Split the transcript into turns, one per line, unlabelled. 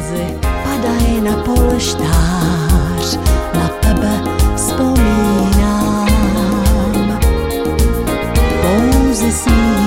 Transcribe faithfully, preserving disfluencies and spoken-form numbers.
slzy padají na polštář, na tebe vzpomínám. Pouze sní